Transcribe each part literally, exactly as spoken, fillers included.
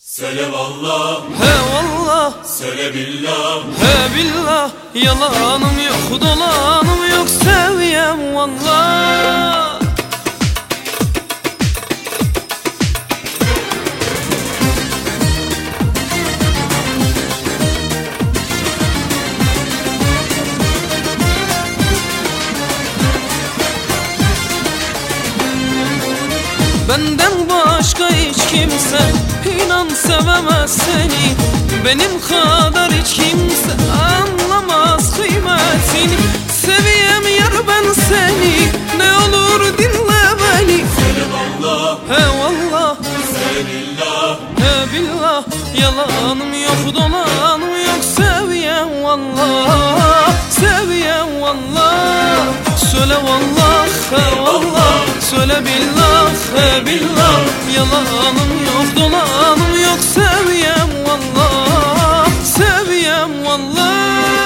Söyle vallah, he vallah, söyle billah, he billah. Yalanım yok, dolanım yok, seviyem vallah. Benden başka hiç kimse inan sevemez seni. Benim kadar hiç kimse anlamaz kıymetini. Seviyem yar ben seni, ne olur dinle beni. söyle vallah, He vallah, söyle billah, he billah. Yalanım yok, dolanım yok, seviyem vallah, seviyem vallah. Söyle vallah, he vallah, söyle billah, he billah. Yalanım yok, dolanım yok, seviyem vallah, seviyem vallah.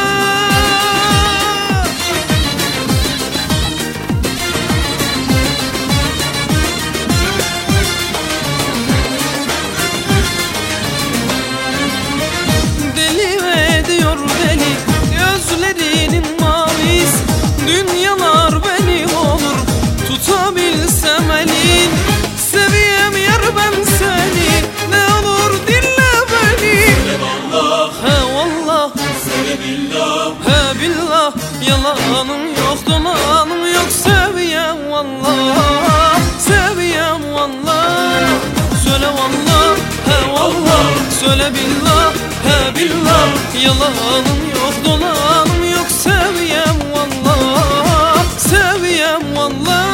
Deli ediyor beni gözlerinin mavisi. Dünyalar benim olur tutabilsem elin. Seviyem yar ben seni, ne olur dinle beni. söyle vallah, He vallah, söyle billah, he billah. Yalanım yok, dolanım yok, seviyem vallah, seviyem vallah. Söyle vallah, he vallah, söyle billah, he billah. Yalanım yok, dolanım yok, seviyem vallah, seviyem vallah.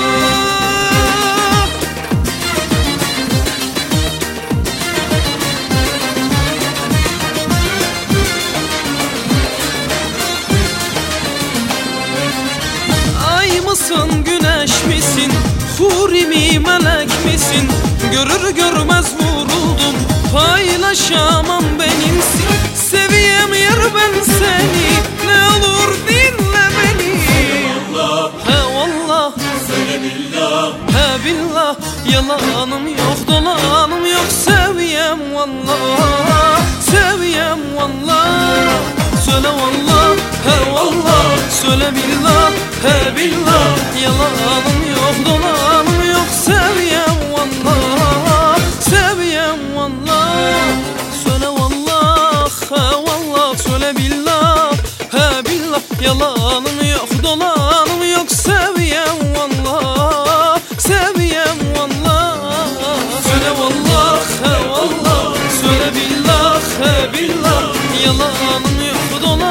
Ay mısın, güneş misin, huri mi, melek misin? Görür görmez vuruldum, paylaşamam benimsin. Seviyem yar ben seni, ne olur dinle beni. vallah, He vallah, söyle billah, he billah. Yalanım yok, dolanım yok, seviyem vallah, seviyem vallah. Söyle vallah, he vallah, söyle billah, he billah. Yalanım yok, dolanım yok, seviyem vallah, seviyem vallah. Söyle vallah, he vallah, söyle billah, he billah. Yalanım yok, dolanım yok, seviyem vallah, seviyem vallah. Söyle vallah, he vallah, söyle billah, he billah. Yalanım yok, dolanım